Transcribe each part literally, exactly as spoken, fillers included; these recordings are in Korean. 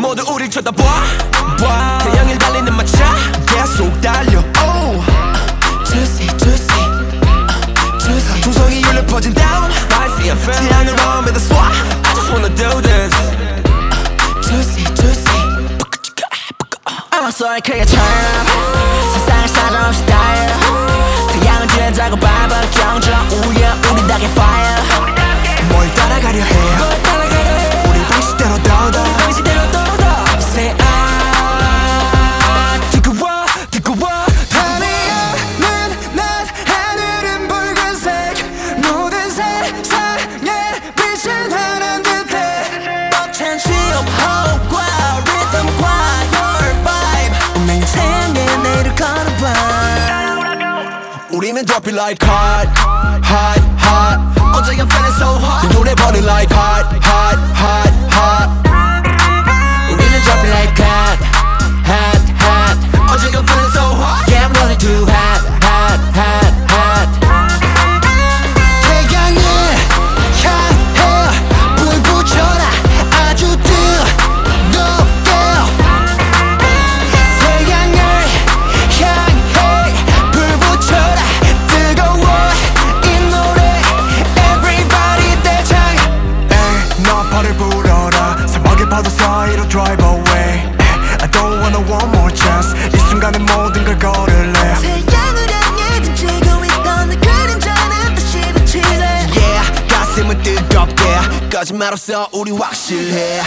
모두 우릴 쳐다봐 봐. 태양을 달리는 마차 계속 달려 oh. Juicy juicy uh, juicy 조성이 울려 퍼진 down Spicy and fun 태양을 오면 더 쏴 I just wanna do this uh, Juicy juicy 음악소리 크게 turn up 세상을 사정없이 달려 태양을 쬐자고 밟아 경주랑 우려 우리 닭의 fire 뭘 따라가려 해 우리 방식대로 더더 방식대로 더더 Say I 뜨거워 뜨거워 밤이야는 낮 하늘은 붉은색 모든 세상에 빛을 발한 듯해 벅찬 시험 호흡과 리듬과 your vibe 운명의 태양에 내일을 걸어봐 우리는 drop it like hot hot hot 어제 I'm feeling so hot 이 노래 burning like hot hot hot hot 우리는 drop it like hot hot hot 어제 I'm feeling so hot Yeah I'm running too hot hot hot hot 태양을 향해 불 붙여라 아주 뜨겁게 태양을 향해 불 붙여라 뜨거워 이 노래 Everybody 대장 에이 너 발을 불어라 사막의 파도 사이로 drive away I don't wanna one more chance 이 순간에 모든 걸 걸을래 태양을 향해 던지고 있던 그 그림자는 다시 비치네 Yeah 가슴은 뜨겁게 거짓말 없어 우리 확실해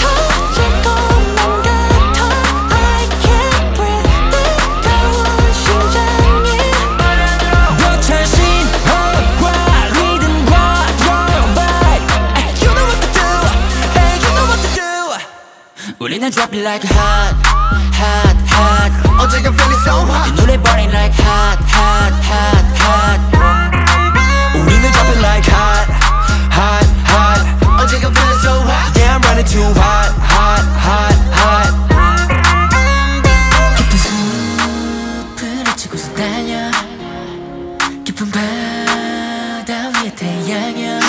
터질 것만 같아 I can't breathe 뜨거운 심장이 벅찬 신호과 리듬과 your vibe You know what to do Hey you know what to do 우리는 drop it like hot hot hot 어제 I'm feeling so hot 이 노래 burning like hot hot hot hot 우리는 drop it like hot hot hot 어제 I'm feeling so hot Yeah I'm running too hot hot hot hot 깊은 숲을 헤치고서 달려 깊은 바다 위에 태양여